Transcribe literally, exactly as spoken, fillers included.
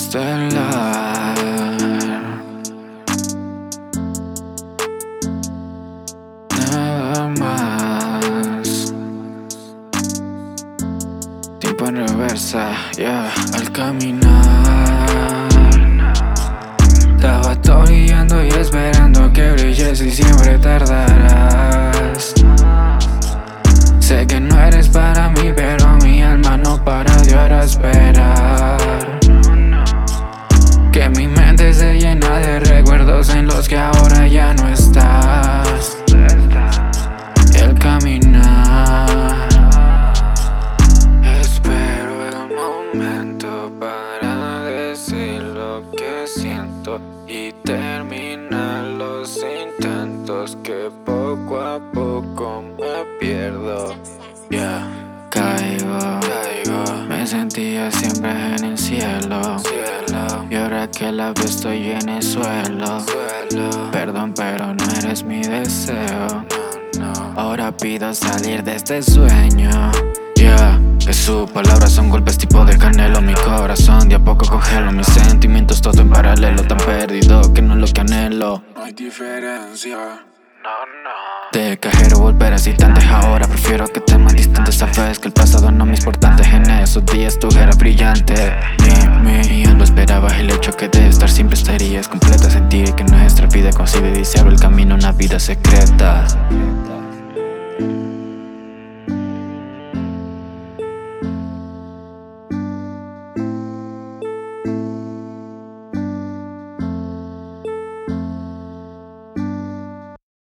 estelar. Nada más. Tiempo en reversa, yeah. Al caminar estaba toreando y esperando que brilles y siempre tardarás. Sé que no eres para mí, pero mi alma no para de ahora esperar. Que mi mente se llena de recuerdos en los que ahora ya no estás. El caminar, espero el momento para decir lo que siento y terminar los intentos que poco a poco me pierdo. Yeah. Caigo, caigo, me sentía siempre en el cielo, cielo. Y ahora que la veo estoy en el suelo, suelo. Perdón, pero no eres mi deseo, no, no. Ahora pido salir de este sueño. Yeah. Que sus palabras son golpes tipo de canelo. Mi corazón de a poco congelo. Mis sentimientos todo en paralelo. Tan perdido que no es lo que anhelo. No hay diferencia. No, no. De cajero volver así tantos ahora. Prefiero que te más distante. Sabes que el pasado no me es importante. En esos días tú eras brillante. Ni mi lo esperabas. El hecho que de estar siempre estarías completa. Sentir que nuestra vida coincide y se abre el camino a una vida secreta.